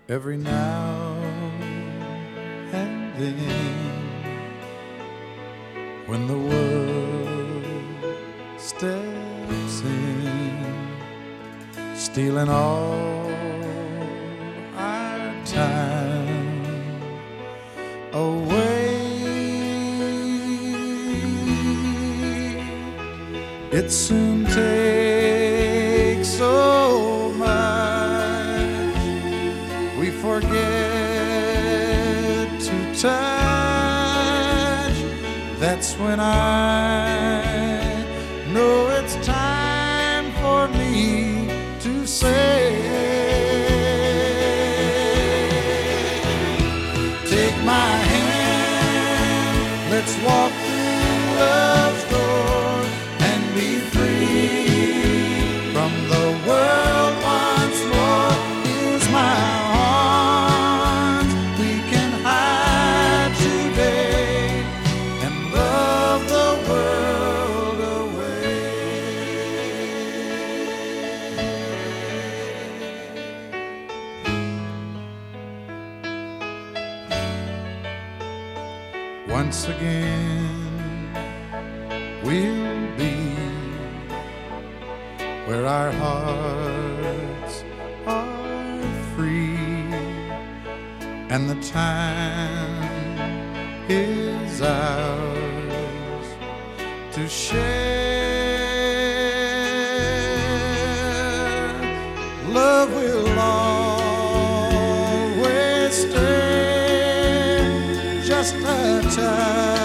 every now and then, when the world steps in, stealing all our time away. It soon takes so much we forget to touch. That's when I know it's time for me to say, take my hand, let's walk through love's door and be free from the world once more. Here's my arms, we can hide today and love the world away. Once again we'll be where our hearts are free and the time is ours to share. Love will always stay just a touch